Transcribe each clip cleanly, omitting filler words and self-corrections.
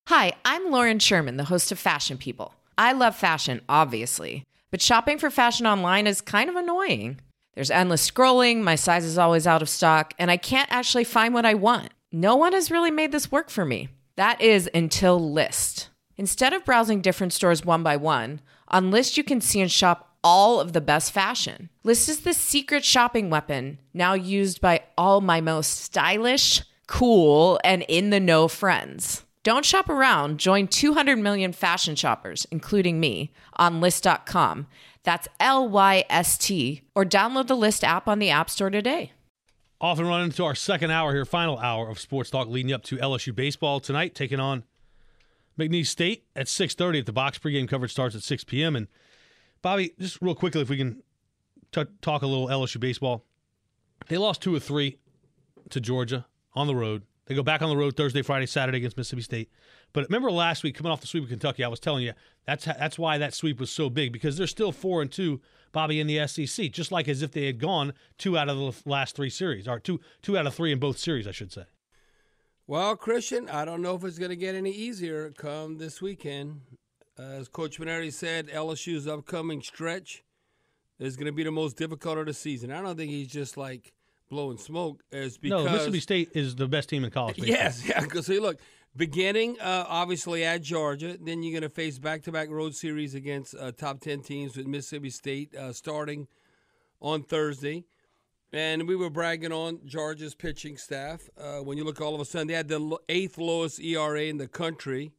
Hi, I'm Lauren Sherman, the host of Fashion People. I love fashion, obviously, but shopping for fashion online is kind of annoying. There's endless scrolling, my size is always out of stock, and I can't actually find what I want. No one has really made this work for me. That is until Lyst. Instead of browsing different stores one by one, on Lyst you can see and shop all of the best fashion. Lyst is the secret shopping weapon, now used by all my most stylish, cool, and in-the-know friends. Don't shop around. Join 200 million fashion shoppers, including me, on Lyst.com. That's Lyst, or download the Lyst app on the App Store today. Off and running into our second hour here, final hour of Sports Talk leading up to LSU baseball tonight, taking on McNeese State at 6:30 at the box. Pregame coverage starts at 6 p.m. And, Bobby, just real quickly, if we can talk a little LSU baseball. They lost 2 of 3 to Georgia on the road. They go back on the road Thursday, Friday, Saturday against Mississippi State. But remember last week, coming off the sweep of Kentucky, I was telling you that's why that sweep was so big, because they're still 4-2, Bobby, in the SEC, just like as if they had gone 2 out of the last 3 series, or two out of 3 in both series, I should say. Well, Christian, I don't know if it's going to get any easier come this weekend. As Coach Maneri said, LSU's upcoming stretch is going to be the most difficult of the season. I don't think he's just like blowing smoke, is because Mississippi State is the best team in college baseball. Yes, yeah. Because look, beginning obviously at Georgia, then you're going to face back-to-back road series against top 10 teams with Mississippi State starting on Thursday. And we were bragging on Georgia's pitching staff. When you look, all of a sudden, they had the 8th lowest ERA in the country.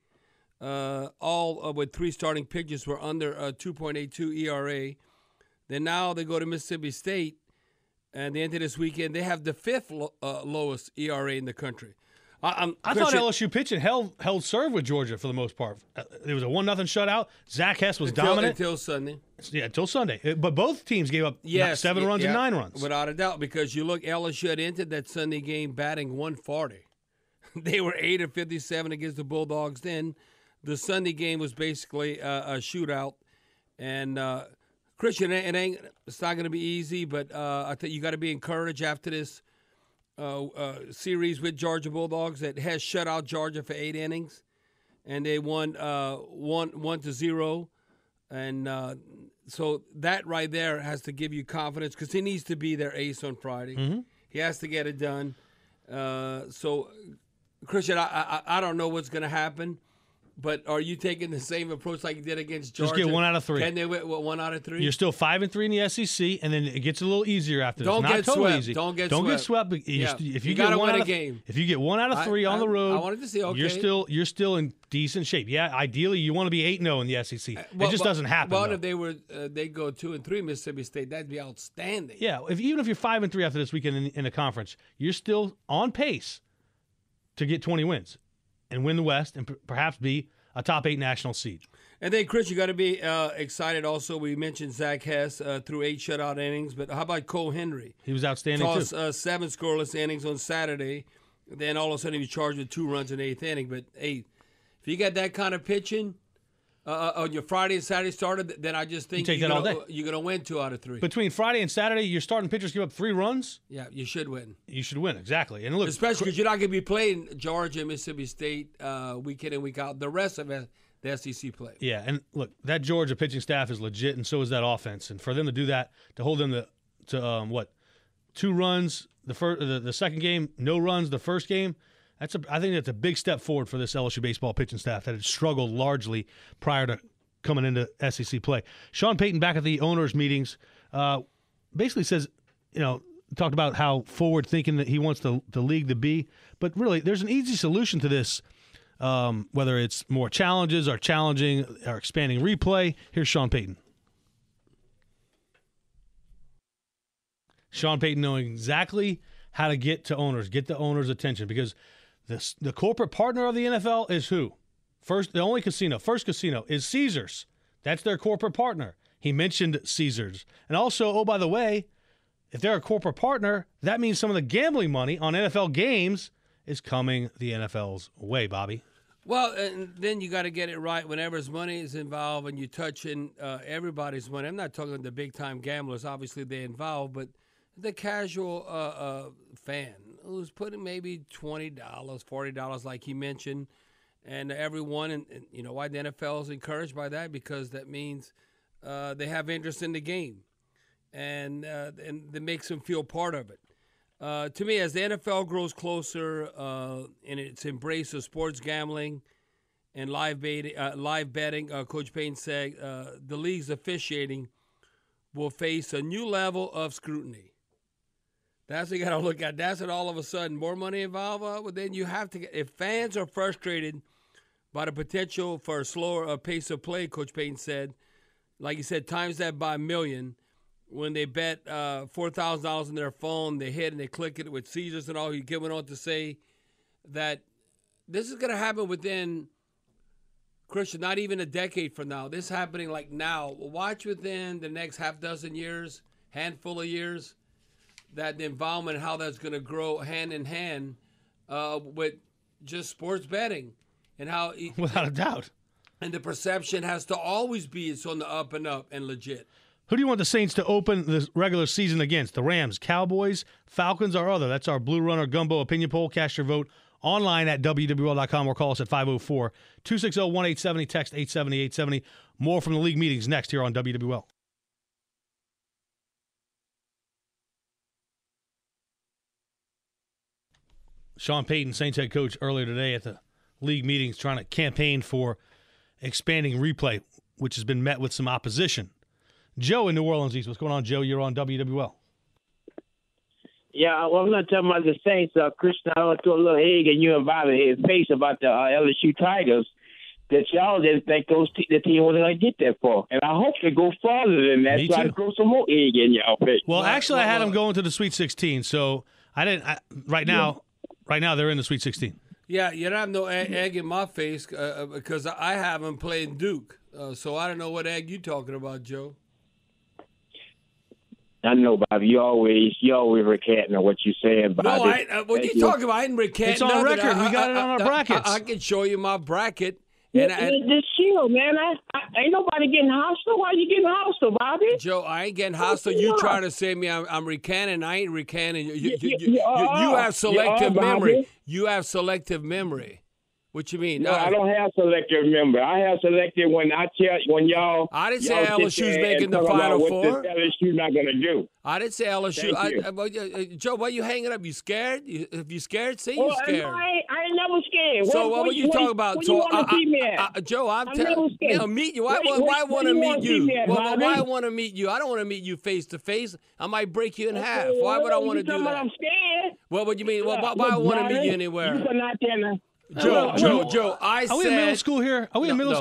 All with 3 starting pitchers were under 2.82 ERA. Then now they go to Mississippi State. And the end of this weekend, they have the 5th lowest ERA in the country. I thought LSU pitching held serve with Georgia for the most part. There was a 1-0 shutout. Zach Hess was dominant. Until Sunday. Yeah, until Sunday. But both teams gave up 7 runs and 9 runs. Without a doubt, because you look, LSU had entered that Sunday game batting 140. They were 8-57 against the Bulldogs then. The Sunday game was basically a shootout. And Christian, it's not going to be easy, but I think you got to be encouraged after this series with Georgia Bulldogs that has shut out Georgia for 8 innings, and they won 1-0, and so that right there has to give you confidence, because he needs to be their ace on Friday. Mm-hmm. He has to get it done. So, Christian, I don't know what's going to happen. But are you taking the same approach like you did against Georgia? Just get 1 out of 3. Can they win 1 out of 3? You're still 5-3 in the SEC, and then it gets a little easier after this. Don't Not get totally swept. Easy. Don't get swept. Yeah. If you you got to get win a game. If you get 1 out of 3 on the road, I wanted to see. Okay, you're still in decent shape. Yeah, ideally you want to be 8-0 in the SEC. It just doesn't happen. Well, if they go 2-3 Mississippi State, that'd be outstanding. Yeah, even if you're 5-3 after this weekend in the conference, you're still on pace to get 20 wins and win the West and perhaps be a top 8 national seed. And then, Chris, you got to be excited also. We mentioned Zach Hess through 8 shutout innings, but how about Cole Henry? He was outstanding, Tossed, too. 7 scoreless innings on Saturday. Then all of a sudden he was charged with 2 runs in the 8th inning. But, hey, if you got that kind of pitching on your Friday and Saturday starter, then I just think you're going to win 2 out of 3. Between Friday and Saturday, your starting pitchers give up 3 runs? Yeah, you should win. You should win, exactly. And look, especially because you're not going to be playing Georgia and Mississippi State week in and week out. The rest of it, the SEC play. Yeah, and look, that Georgia pitching staff is legit, and so is that offense. And for them to do that, to hold them to 2 runs the second game, no runs the first game, I think that's a big step forward for this LSU baseball pitching staff that had struggled largely prior to coming into SEC play. Sean Payton, back at the owners' meetings, basically says, talked about how forward-thinking that he wants the league to be, but really there's an easy solution to this. Whether it's more challenges or expanding replay. Here's Sean Payton. Sean Payton knowing exactly how to get the owners' attention, because the corporate partner of the NFL is who? First casino is Caesars. That's their corporate partner. He mentioned Caesars. And also, oh, by the way, if they're a corporate partner, that means some of the gambling money on NFL games is coming the NFL's way, Bobby. Well, and then you got to get it right whenever money is involved and you're touching everybody's money. I'm not talking the big-time gamblers. Obviously, they're involved, but the casual fan who's putting maybe $20, $40, like he mentioned, and everyone, and you know why the NFL is encouraged by that, because that means they have interest in the game, and that makes them feel part of it. To me, as the NFL grows closer in its embrace of sports gambling and live betting, Coach Payton said the league's officiating will face a new level of scrutiny. That's what you got to look at. That's what all of a sudden more money involved. Well, then you have to. If fans are frustrated by the potential for a slower pace of play, Coach Payton said, like you said, times that by a million. When they bet $4,000 on their phone, they hit and they click it with Caesars and all. He went on to say that this is going to happen within, Christian, not even a decade from now. This is happening like now. Watch within the next handful of years, that the involvement and how that's going to grow hand in hand with just sports betting, and how without a doubt. And the perception has to always be it's on the up and up and legit. Who do you want the Saints to open the regular season against? The Rams, Cowboys, Falcons, or other? That's our Blue Runner Gumbo opinion poll. Cast your vote online at WWL.com or call us at 504-260-1870. Text 870-870. More from the league meetings next here on WWL. Sean Payton, Saints head coach, earlier today at the league meetings trying to campaign for expanding replay, which has been met with some opposition. Joe in New Orleans East. What's going on, Joe? You're on WWL. Yeah, well, I'm not talking about the Saints. Christian, I threw a little egg in you and Bobby his face about the LSU Tigers. That y'all didn't think the team was going to get that far. And I hope they go farther than that. Me so I too. throw some more egg in y'all face. Well, actually, I had them going to the Sweet 16, so I didn't. Right now, they're in the Sweet 16. Yeah, you don't have no egg in my face because I have them playing Duke. So I don't know what egg you talking about, Joe. I know, Bobby. You always recanting on what you're saying, Bobby. No, what you talking about? I didn't recant. It's on record. We got it on our brackets. I can show you my bracket. Just chill, man. Ain't nobody getting hostile. Why you getting hostile, Bobby? Joe, I ain't getting hostile. You trying to say me I'm recanting. I ain't recanting. You have selective memory. You have selective memory. What you mean? No, I don't have selective memory. I have selective when y'all. I didn't say LSU's making the Final Four. LSU not going to do. I didn't say LSU. Joe, why you hanging up? You scared? If you scared, say you scared. I ain't never scared. So what you talking about? Joe, I'm telling you, meet you. Why want to meet you? Why want to meet you? I don't want to meet you face to face. I might break you in half. Why would I want to do that? I'm scared. What would you mean? Why I want to meet you anywhere? You not there. Joe, I said. Are we in middle school here?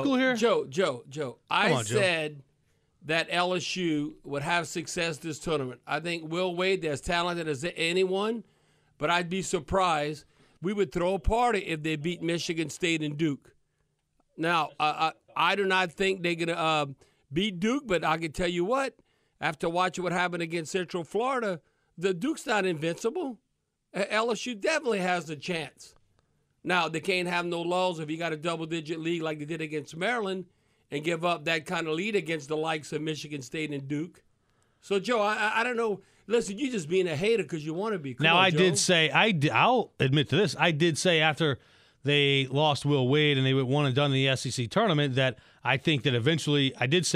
Joe, I said that LSU would have success this tournament. I think Will Wade, they're as talented as anyone, but I'd be surprised. We would throw a party if they beat Michigan State and Duke. Now, I do not think they're going to beat Duke, but I can tell you what, after watching what happened against Central Florida, the Duke's not invincible. LSU definitely has the chance. Now, they can't have no lulls if you got a double-digit lead like they did against Maryland and give up that kind of lead against the likes of Michigan State and Duke. So, Joe, I don't know. Listen, you're just being a hater because you want to be. Did say, I'll admit to this, I did say after they lost Will Wade and they went one and done in the SEC tournament that I think that eventually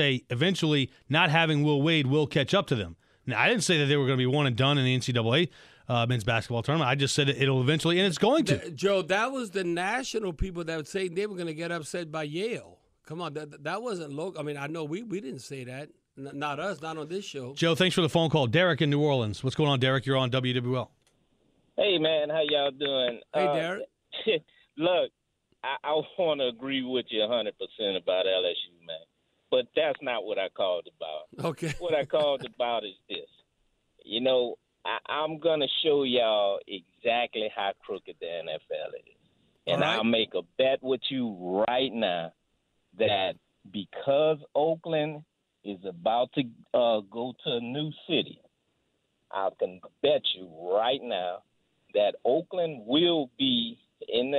not having Will Wade will catch up to them. Now, I didn't say that they were going to be one and done in the NCAA men's basketball tournament. I just said it'll eventually, and it's going to. Joe, that was the national people that would say they were going to get upset by Yale. Come on, that wasn't local. I mean, I know we didn't say that. Not us, not on this show. Joe, thanks for the phone call. Derek in New Orleans. What's going on, Derek? You're on WWL. Hey, man. How y'all doing? Hey, Derek. Look, I want to agree with you 100% about LSU, man. But that's not what I called about. Okay. What I called about is this. You know, I'm going to show y'all exactly how crooked the NFL is. And I'll make a bet with you right now that because Oakland is about to go to a new city, I can bet you right now that Oakland will be in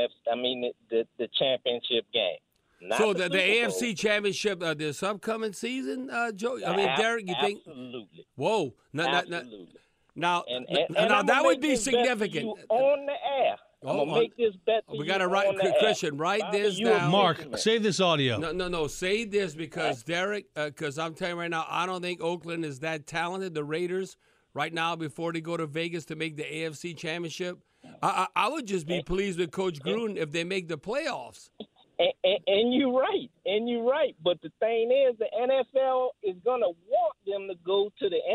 the championship game. Not so the AFC Championship this upcoming season, Joe? I mean, Derek, you think? Absolutely. Whoa. Absolutely. Now, and that would be significant. On the air. I'm gonna make this bet. We got to write, Christian. Write this down. Mark, save this audio. No. Say this because Derek. Because I'm telling you right now, I don't think Oakland is that talented. The Raiders right now, before they go to Vegas to make the AFC Championship, I would just be pleased with Coach Gruden if they make the playoffs. And you're right. But the thing is, the NFL is gonna want them to go to the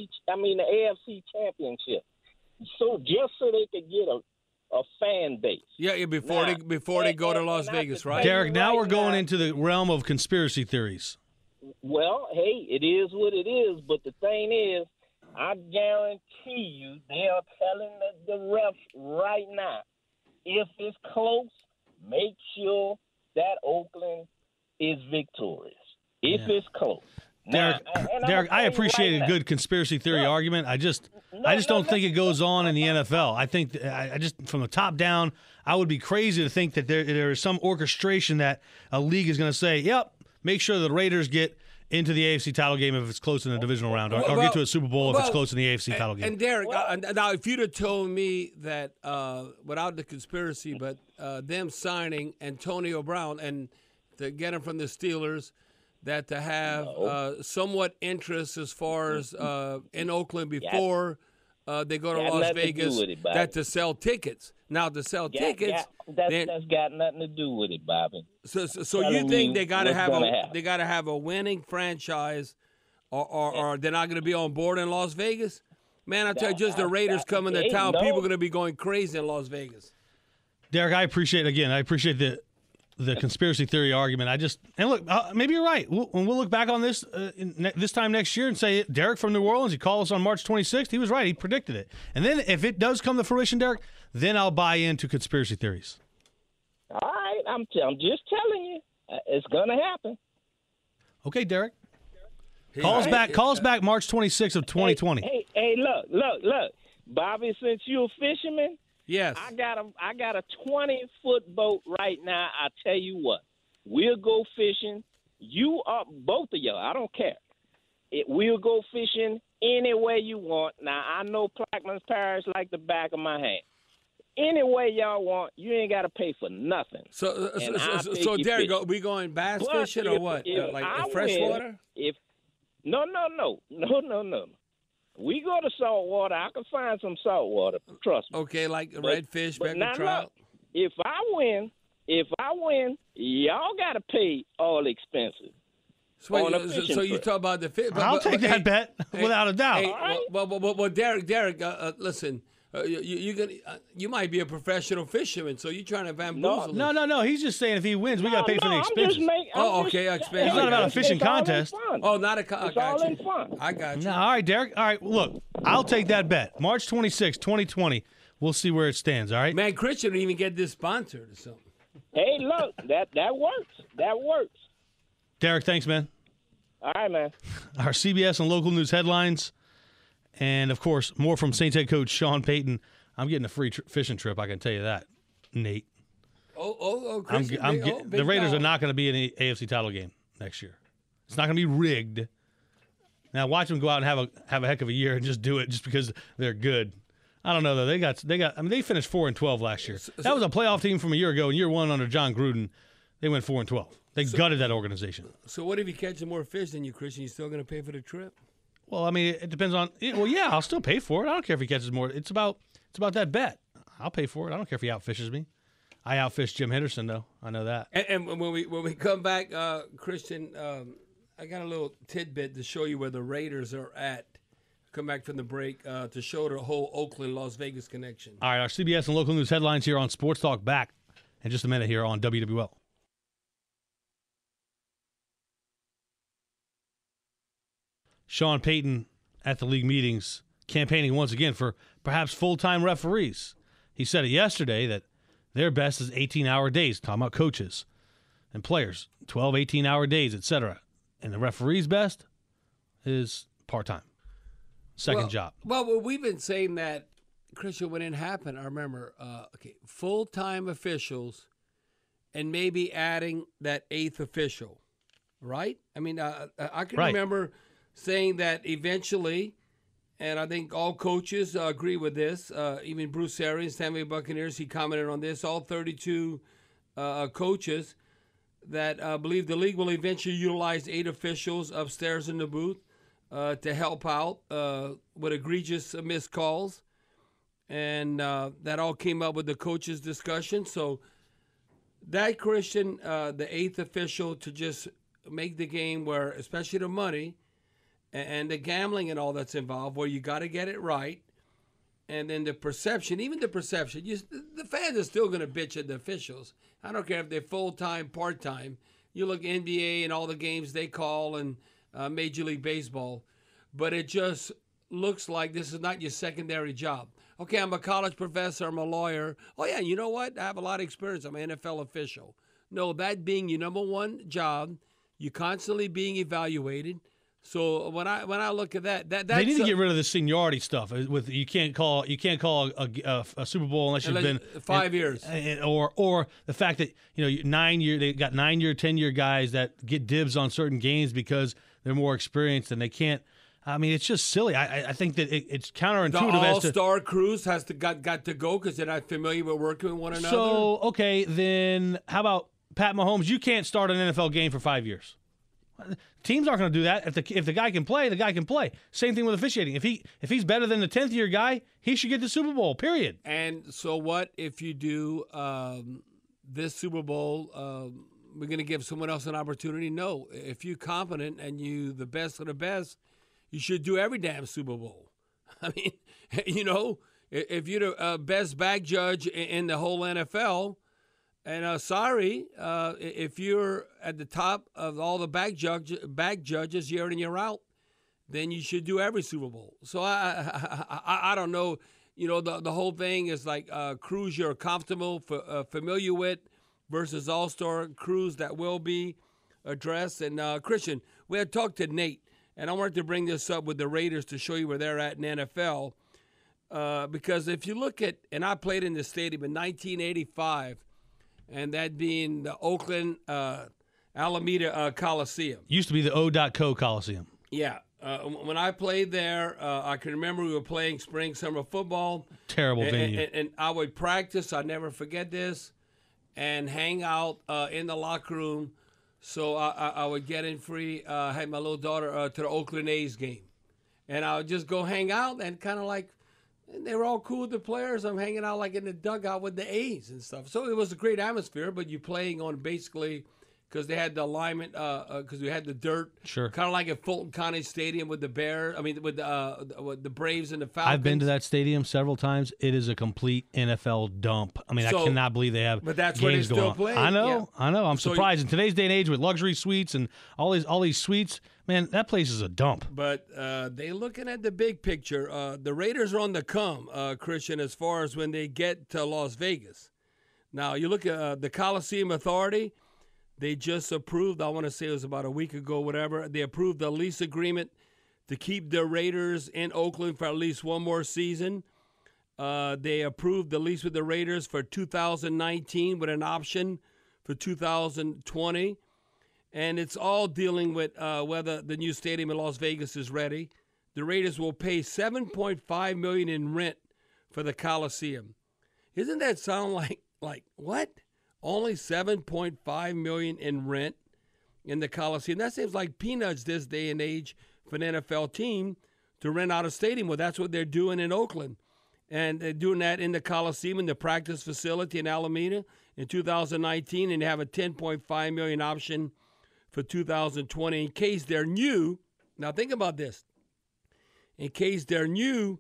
AFC Championship, so they could get a fan base. Yeah, before they go to Las Vegas, right? Derek, now we're going into the realm of conspiracy theories. Well, hey, it is what it is. But the thing is, I guarantee you, they are telling the refs right now, if it's close, make sure that Oakland is victorious. If it's close. Derek, I appreciate a good conspiracy theory argument. I just don't think it goes on in the NFL. I think I just from the top down, I would be crazy to think that there is some orchestration that a league is going to say, "Yep, make sure the Raiders get into the AFC title game if it's close in the divisional round, or get to a Super Bowl if it's close in the AFC title game." And Derek, now if you'd have told me that without the conspiracy, but them signing Antonio Brown and to get him from the Steelers, that to have somewhat interest as far as in Oakland before they go to Las Vegas, that to sell tickets. Now to sell tickets, that's got nothing to do with it, Bobby. So you think they got to have a winning franchise, or they're not going to be on board in Las Vegas? Man, I tell you, just the Raiders coming to town, people are going to be going crazy in Las Vegas. Derek, I appreciate the conspiracy theory argument. And look, maybe you're right. We'll look back on this this time next year and say, Derek from New Orleans, he called us on March 26th. He was right. He predicted it. And then if it does come to fruition, Derek, then I'll buy into conspiracy theories. All right. I'm just telling you. It's going to happen. Okay, Derek. Call us back March 26th of 2020. Hey, look. Bobby, since you're a fisherman, yes, I got a 20-foot boat right now. I tell you what, we'll go fishing. You are both of y'all. I don't care. We'll go fishing any way you want. Now I know Plaquemines Parish like the back of my hand. Any way y'all want, you ain't got to pay for nothing. So Derek, we going bass fishing or what? Like freshwater? No. We go to salt water. I can find some salt water. Trust me. Okay, like redfish, pepper trout. If I win, y'all got to pay all expenses. So you talk about the fish? I'll take that bet without a doubt. Hey, well, Derek, listen. You might be a professional fisherman, so you're trying to bamboozle. No. He's just saying if he wins, we got to pay for the expenses. Expenses. It's not about a fishing contest. Oh, not a contest. It's all in fun. I got you. No, all right, Derek. All right, look, I'll take that bet. March 26, 2020. We'll see where it stands, all right? Man, Christian didn't even get this sponsored or something. Hey, look, that works. That works. Derek, thanks, man. All right, man. Our CBS and local news headlines. And, of course, more from Saints head coach Sean Payton. I'm getting a free fishing trip, I can tell you that, Nate. Christian, the Raiders are not going to be in the AFC title game next year. It's not going to be rigged. Now, watch them go out and have a heck of a year and just do it just because they're good. I don't know, though. They finished 4-12 last year. That was a playoff team from a year ago, and year one under John Gruden, they went 4-12. They gutted that organization. So what if he catches more fish than you, Christian? You still going to pay for the trip? Well, I mean, it depends on. Well, yeah, I'll still pay for it. I don't care if he catches more. It's about that bet. I'll pay for it. I don't care if he outfishes me. I outfished Jim Henderson, though. I know that. And when we come back, Christian, I got a little tidbit to show you where the Raiders are at. Come back from the break to show the whole Oakland-Las Vegas connection. All right, our CBS and local news headlines here on Sports Talk back in just a minute here on WWL. Sean Payton at the league meetings campaigning once again for perhaps full-time referees. He said it yesterday that their best is 18-hour days, talking about coaches and players, 12, 18-hour days, etc. And the referee's best is part-time, second job. Well, we've been saying that, Christian, when it happened, I remember, full-time officials and maybe adding that eighth official, right? I mean, I can remember saying that eventually and I think all coaches agree with this. Even Bruce Arians, Tampa Bay Buccaneers, he commented on this. All 32 coaches that believe the league will eventually utilize 8 officials upstairs in the booth to help out with egregious missed calls. And that all came up with the coaches' discussion. So that, Christian, the 8th official to just make the game where, especially the money and the gambling and all that's involved, where you got to get it right. And then the perception, the fans are still going to bitch at the officials. I don't care if they're full-time, part-time. You look NBA and all the games they call and Major League Baseball. But it just looks like this is not your secondary job. Okay, I'm a college professor, I'm a lawyer. Oh, yeah, you know what? I have a lot of experience. I'm an NFL official. No, that being your number one job, you're constantly being evaluated. So when I look at that's they need to get rid of the seniority stuff. With you can't call a Super Bowl unless you've been 5 years, or the fact that they got 9-year, 10-year guys that get dibs on certain games because they're more experienced and they can't. I mean, it's just silly. I think that it's counterintuitive. The all-star crews got to go because they're not familiar with working with one another. So okay, then how about Pat Mahomes? You can't start an NFL game for 5 years. Teams aren't going to do that. If the guy can play, the guy can play. Same thing with officiating. If he's better than the 10th year guy, he should get the Super Bowl. Period. And so what if you do this Super Bowl? We're going to give someone else an opportunity? No. If you're competent and you the best of the best, you should do every damn Super Bowl. I mean, if you're the best back judge in the whole NFL. And if you're at the top of all the back judges year in, year out, then you should do every Super Bowl. So I don't know. The whole thing is like crews you're comfortable, familiar with versus all-star crews that will be addressed. And, Christian, we had talked to Nate, and I wanted to bring this up with the Raiders to show you where they're at in the NFL. Because if you look at, and I played in the stadium in 1985, and that being the Oakland Alameda Coliseum. Used to be the O.Co Coliseum. Yeah. When I played there, I can remember we were playing spring, summer football. Terrible venue. And I would practice, I'll never forget this, and hang out in the locker room. So I would get in free, had my little daughter to the Oakland A's game. And I would just go hang out and kind of like, and they were all cool with the players. I'm hanging out like in the dugout with the A's and stuff. So it was a great atmosphere, but you're playing on basically because they had the alignment, because we had the dirt. Sure. Kind of like at Fulton County Stadium with the Bears. I mean, with the Braves and the Falcons. I've been to that stadium several times. It is a complete NFL dump. I mean, I cannot believe they have. But that's games where they still going play. I know. I'm So surprised in today's day and age with luxury suites and all these suites. Man, that place is a dump. But they looking at the big picture. The Raiders are on the come, Christian, as far as when they get to Las Vegas. Now, you look at the Coliseum Authority. They just approved, I want to say it was about a week ago, whatever. They approved the lease agreement to keep the Raiders in Oakland for at least one more season. They approved the lease with the Raiders for 2019 with an option for 2020. And it's all dealing with whether the new stadium in Las Vegas is ready. The Raiders will pay $7.5 million in rent for the Coliseum. Isn't that sound like what? Only $7.5 million in rent in the Coliseum. That seems like peanuts this day and age for an NFL team to rent out a stadium. Well, that's what they're doing in Oakland. And they're doing that in the Coliseum, in the practice facility in Alameda in 2019. And they have a $10.5 million option for 2020 in case they're new. Now, think about this. In case they're new,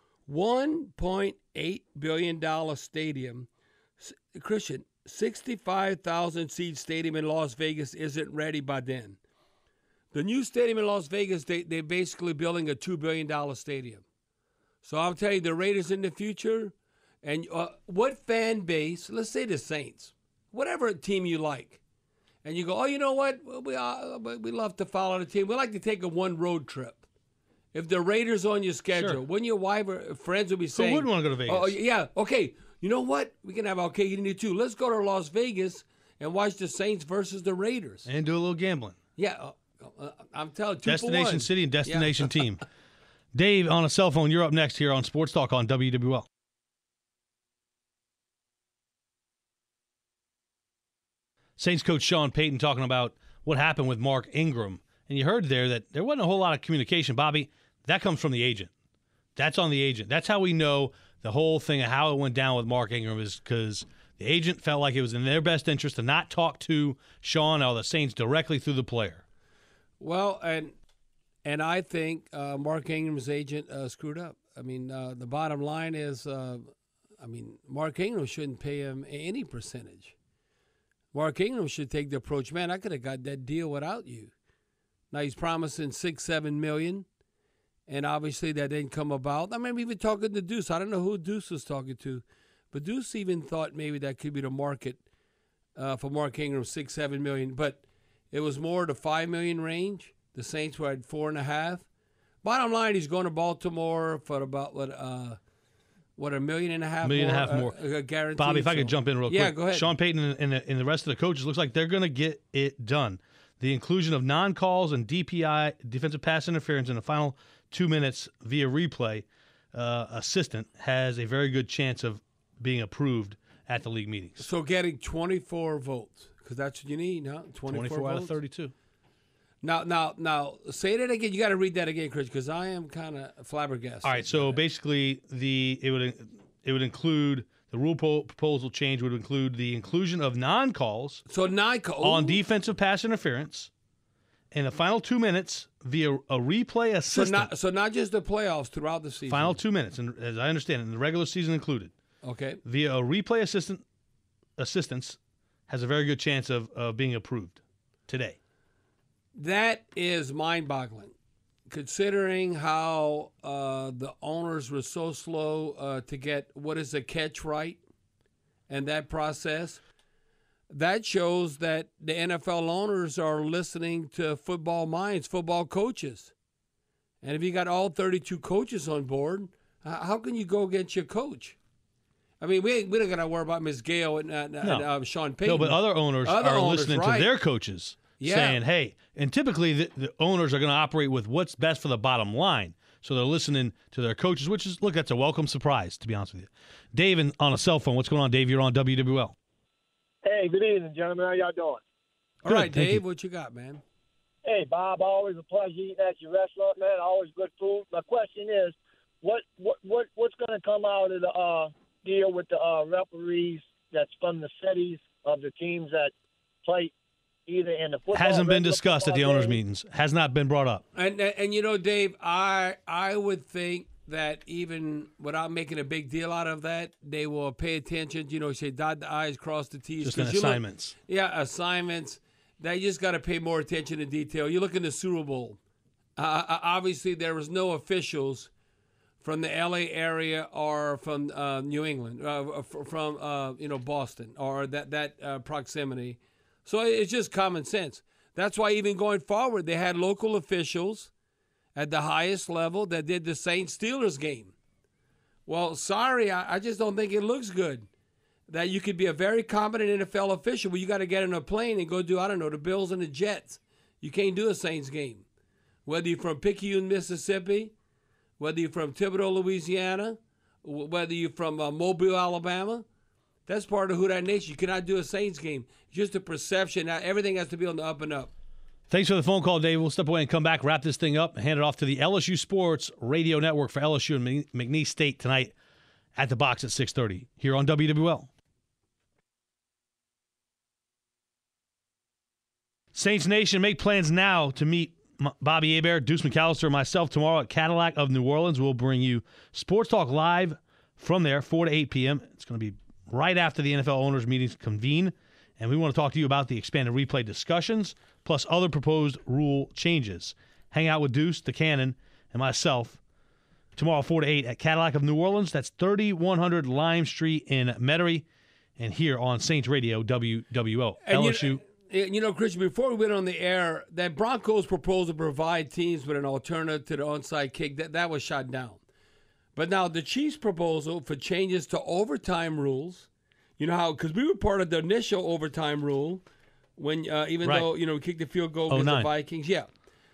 $1.8 billion stadium. Christian, 65,000-seat stadium in Las Vegas isn't ready by then. The new stadium in Las Vegas, they're basically building a $2 billion stadium. So I'll tell you, the Raiders in the future, and what fan base, let's say the Saints, whatever team you like, and you go, oh, you know what, we love to follow the team. We like to take a one road trip. If the Raiders on your schedule, sure. Wouldn't your wife or friends would be saying, who wouldn't want to go to Vegas? Oh, yeah, okay. You know what? We can have our cake and eat it too. Let's go to Las Vegas and watch the Saints versus the Raiders. And do a little gambling. Yeah, I'm telling you. Destination city and destination team. Dave, on a cell phone, you're up next here on Sports Talk on WWL. Saints coach Sean Payton talking about what happened with Mark Ingram. And you heard there that there wasn't a whole lot of communication. Bobby, that comes from the agent. That's on the agent. That's how we know the whole thing of how it went down with Mark Ingram is because the agent felt like it was in their best interest to not talk to Sean or the Saints directly through the player. Well, and I think Mark Ingram's agent screwed up. I mean, the bottom line is, Mark Ingram shouldn't pay him any percentage. Mark Ingram should take the approach, man, I could have got that deal without you. Now he's promising $6-7 million, and obviously that didn't come about. I remember even talking to Deuce. I don't know who Deuce was talking to, but Deuce even thought maybe that could be the market for Mark Ingram, $6-7 million. But it was more the $5 million range. The Saints were at $4.5. Bottom line, he's going to Baltimore for about $1.5 million more guaranteed. Bobby, if I could jump in real quick. Yeah, go ahead. Sean Payton and the rest of the coaches looks like they're going to get it done. The inclusion of non-calls and DPI, defensive pass interference, in the final 2 minutes via replay assistant has a very good chance of being approved at the league meetings. So getting 24 votes, because that's what you need, huh? 24 out votes? of 32. Now, say that again. You got to read that again, Chris, because I am kind of flabbergasted. All right, so basically, it would include the rule proposal change would include the inclusion of non-calls. So non-calls on defensive pass interference in the final 2 minutes via a replay assistant. So not just the playoffs throughout the season. Final 2 minutes, and as I understand it, and the regular season included. Okay. Via a replay assistance has a very good chance of being approved today. That is mind-boggling, considering how the owners were so slow to get what is a catch right, and that process. That shows that the NFL owners are listening to football minds, football coaches. And if you got all 32 coaches on board, how can you go against your coach? I mean, we don't got to worry about Ms. Gale and Sean Payton. No, but other owners are listening to their coaches. Yeah. Saying, hey, and typically the owners are going to operate with what's best for the bottom line. So they're listening to their coaches, which is, look, that's a welcome surprise, to be honest with you. Dave on a cell phone. What's going on, Dave? You're on WWL. Hey, good evening, gentlemen. How y'all doing? All right, Dave, what you got, man? Hey, Bob, always a pleasure eating at your restaurant, man. Always good food. My question is, what's going to come out of the deal with the referees that's from the cities of the teams that play either in the football. Hasn't been discussed at the owners' meetings. Has not been brought up. And you know, Dave, I would think that even without making a big deal out of that, they will pay attention. You know, say dot the I's, cross the T's. Just in assignments. Assignments. They just got to pay more attention to detail. You look in the Super Bowl. Obviously, there was no officials from the L.A. area or from New England, from Boston or that proximity. So it's just common sense. That's why even going forward, they had local officials at the highest level that did the Saints-Steelers game. Well, sorry, I just don't think it looks good that you could be a very competent NFL official, but you got to get in a plane and go do, I don't know, the Bills and the Jets. You can't do a Saints game. Whether you're from Picayune, Mississippi, whether you're from Thibodaux, Louisiana, whether you're from Mobile, Alabama, that's part of who that nation. You cannot do a Saints game. It's just a perception. Now, everything has to be on the up and up. Thanks for the phone call, Dave. We'll step away and come back, wrap this thing up, and hand it off to the LSU Sports Radio Network for LSU and McNeese State tonight at the box at 6:30 here on WWL. Saints Nation, make plans now to meet Bobby Hebert, Deuce McAllister, and myself tomorrow at Cadillac of New Orleans. We'll bring you Sports Talk live from there, 4 to 8 p.m. It's going to be right after the NFL owners' meetings convene, and we want to talk to you about the expanded replay discussions, plus other proposed rule changes. Hang out with Deuce, the Cannon, and myself tomorrow, 4 to 8 at Cadillac of New Orleans. That's 3100 Lime Street in Metairie, and here on Saints Radio, WWO. And LSU. You know, Christian, before we went on the air, that Broncos proposal to provide teams with an alternative to the onside kick, that was shot down. But now the Chiefs' proposal for changes to overtime rules, you know how, because we were part of the initial overtime rule when, even though, we kicked the field goal against the Vikings. Yeah.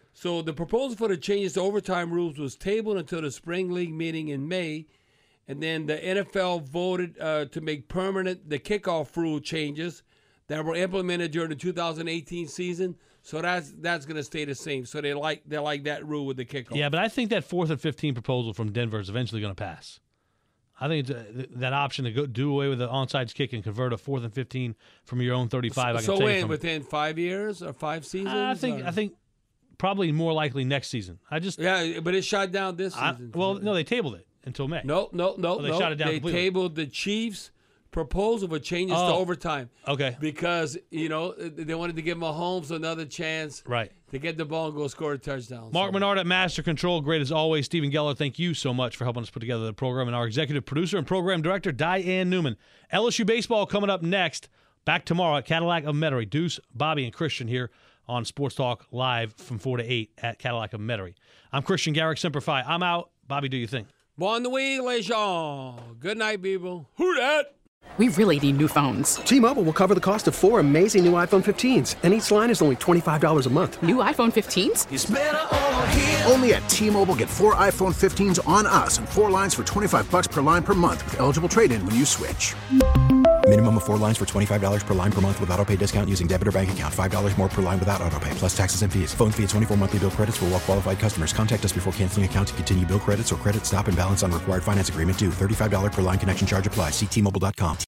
So the proposal for the changes to overtime rules was tabled until the spring league meeting in May, and then the NFL voted to make permanent the kickoff rule changes that were implemented during the 2018 season. So that's going to stay the same. So they like that rule with the kickoff. Yeah, but I think that 4th and 15 proposal from Denver is eventually going to pass. I think that option to do away with the onside kick and convert a 4th and 15 from your own 35. So within 5 years or 5 seasons? I think probably more likely next season. But it shot down this season. No, they tabled it until May. No. They shot it down completely. Tabled the Chiefs' proposal for changes to overtime. Okay. Because, they wanted to give Mahomes another chance to get the ball and go score a touchdown. Mark Menard at Master Control. Great as always. Stephen Geller, thank you so much for helping us put together the program. And our executive producer and program director, Diane Newman. LSU baseball coming up next. Back tomorrow at Cadillac of Metairie. Deuce, Bobby, and Christian here on Sports Talk Live from 4 to 8 at Cadillac of Metairie. I'm Christian Garrick, Semper Fi. I'm out. Bobby, do you think? Bon nuit, les gens. Good night, people. Who dat? We really need new phones. T-Mobile will cover the cost of 4 amazing new iPhone 15s, and each line is only $25 a month. New iPhone 15s? It's better over here. Only at T-Mobile, get 4 iPhone 15s on us and 4 lines for $25 per line per month with eligible trade-in when you switch. Minimum of 4 lines for $25 per line per month with auto-pay discount using debit or bank account. $5 more per line without auto-pay, plus taxes and fees. Phone fee at 24 monthly bill credits for well-qualified customers. Contact us before canceling account to continue bill credits or credit stop and balance on required finance agreement due. $35 per line connection charge applies. See T-Mobile.com.